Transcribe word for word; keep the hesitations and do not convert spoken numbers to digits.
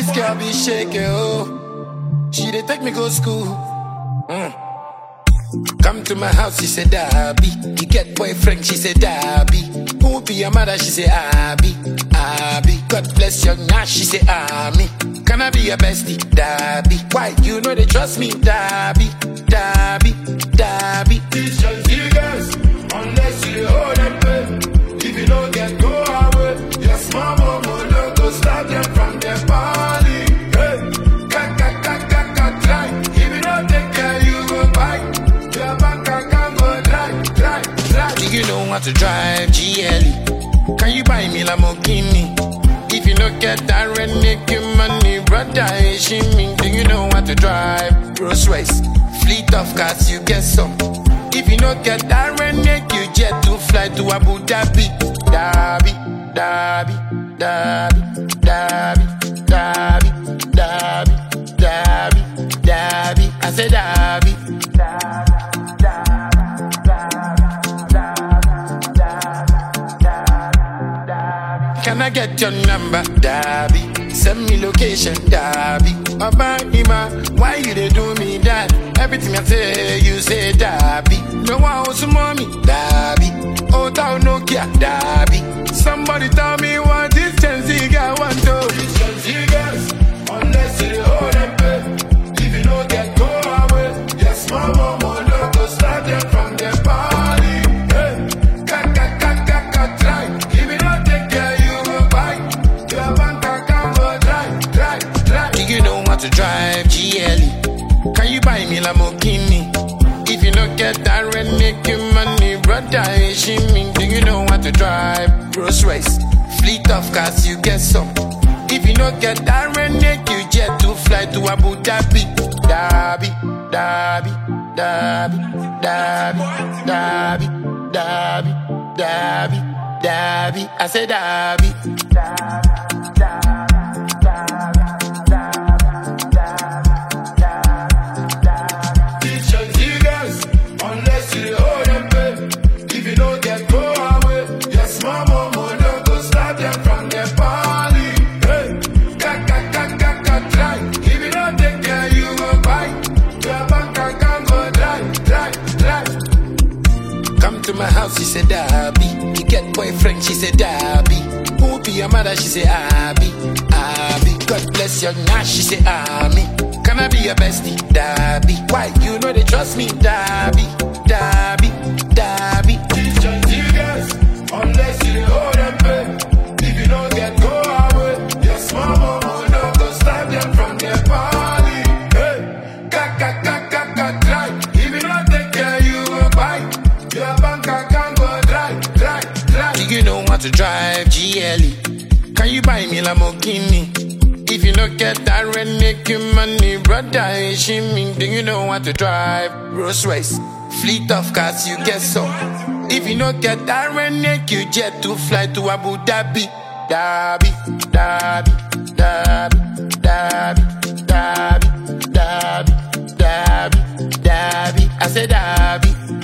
this girl be shaking, oh. She dey take me go school. Mm. Come to my house, she said, Darby. You get boyfriend, she said, Darby. Who be your mother, she said, Abby. Abby. God bless your Nash, she said, Army. Can I be your bestie, Darby? Why, you know they trust me, Darby. Darby, Darby. These young girls, unless you hold them pay. If you don't get go away, your small mama don't go stop them from their party. Hey, kaka kaka kaka try. If you don't take care, you go buy. Your bank account go dry, dry, dry. Do you know how to drive G L E? Can you buy me Lamborghini? If you don't get that rent, making money, brother, it's me. Do you know how to drive Rolls Royce? Fleet of cars, you get some. If you don't get that rent, make you jet to fly to Abu Dhabi. Dhabi, Dhabi, Dhabi, Dhabi, Dhabi, Dhabi, Dhabi, Dhabi. I said Dhabi. Can I get your number, Darby? Send me location, Darby. Baba Ima, why you they do me that? Everything I say, you say Darby. No one else mommy, Darby. Oh, down Nokia, Darby. Somebody tell me what this Chelsea girl want to. These Chelsea girls, unless you hold them pay. If you don't get go away, your small mama don't go stop them from their party. Hey, kaka kaka kaka try. If you don't take care, you go buy. Your bank account go dry, dry, dry. Do you know how to drive G L E? Can you buy me Lamborghini? If you don't get that rent, making money, brother, it's me. Do you know how to drive Rolls Royce? Fleet of cars, you get some. If you don't get that rent, make you jet to fly to Abu Dhabi. Dhabi, Dhabi, Dhabi, Dhabi, Dhabi, Dhabi, Dhabi, Dhabi. I said Dhabi. These Chelsea girls, unless you hold them pay. If you don't get go away, your small mama don't go stop them from their party. Hey, kaka kaka kaka try. If you don't take care, you go buy. Your bank account go dry, dry, dry. Come to my house, she said, Darby. You get boyfriend, she said, Darby. Who be your mother, she said, Abby. Abby. God bless your Nash, she said, Army. Can I be your bestie, Darby? Why, you know they trust me, Darby. Darby, Darby. These Chelsea girls, unless you hold them pay. If you don't get go away, your small mama don't go stop them from their party. Hey, kaka kaka kaka try. If you don't take care, you go buy. Your bank account go dry, dry, dry. Do you know how to drive G L E? Can you buy me Lamborghini? If you don't get that rent, making money, brother, it's me. Do you know how to drive Rolls Royce? Fleet of cars, you get some. If you don't get that rent, make you jet to fly to Abu Dhabi. Dhabi, Dhabi, Dhabi, Dhabi, Dhabi, Dhabi, Dhabi, Dhabi. I said Dhabi.